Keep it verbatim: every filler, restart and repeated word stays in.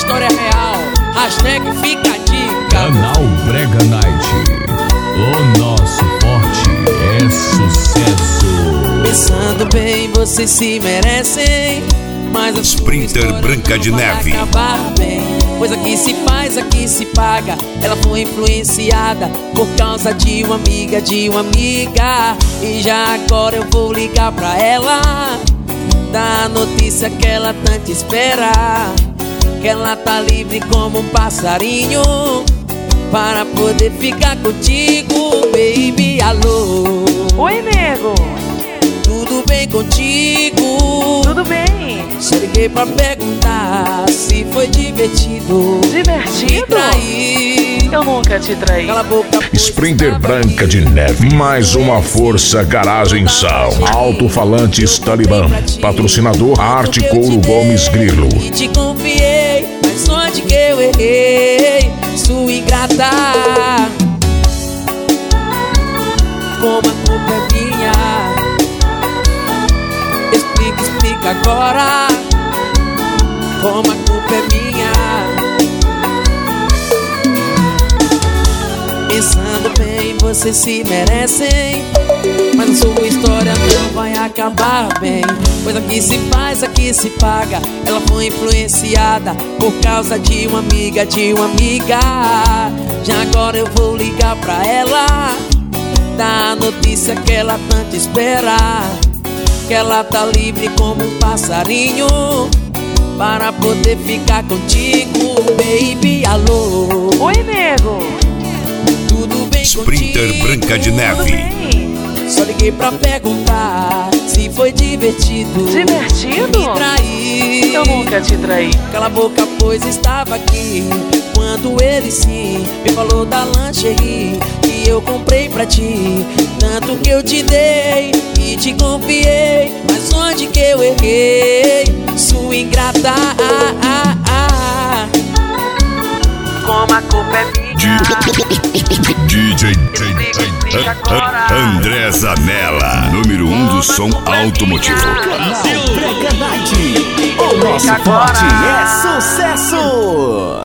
história real. Hashtag fica a dica. Canal Brega Night. O nosso forte é sucesso. Pensando bem, vocês se merecem, mas a Sprinter Branca de Neve. Acabar bem, pois aqui se faz, aqui se paga. Ela foi influenciada por causa de uma amiga, de uma amiga. E já agora eu vou ligar pra ela, dar a notícia que ela tanto espera, que ela tá livre como um passarinho para poder ficar contigo, baby. Alô, oi, nego. tudo bem contigo? Tudo bem. Só liguei pra perguntar se foi divertido. Divertido? Me trair. Eu nunca te traí. Cala a boca, pois Sprinter estava Branca aqui. de Neve. Mais uma força Garagem Sound. Alto-falantes Talibã. Patrocinador Arte Couro Gomes Grilo. E te confiei, mas onde que eu errei? Sua ingrata, como a culpa é minha. Explica, explica agora, como a culpa é minha. Pensando bem, vocês se merecem, mas a sua história não vai acabar bem, pois aqui se faz, aqui se paga. Ela foi influenciada por causa de uma amiga, de uma amiga. Já agora eu vou ligar pra ela, dar a notícia que ela tanto espera, que ela tá livre como um passarinho para poder ficar contigo, baby. Alô, Oi, nego. tudo bem Sprinter contigo? Branca de Tudo Neve. bem. Só liguei pra perguntar se foi divertido. Divertido? Me trair. Eu nunca te traí. Cala a boca, pois estava aqui quando ele sim me falou da lingerie que eu comprei pra ti. Tanto que eu te dei e te confiei, mas onde que eu errei? Sua ingrata, ah, ah, ah. Como a culpa é minha. D J Explica agora. André Zanella, número um do som automotivo. Canal Brega Night. O nosso agora. forte é sucesso.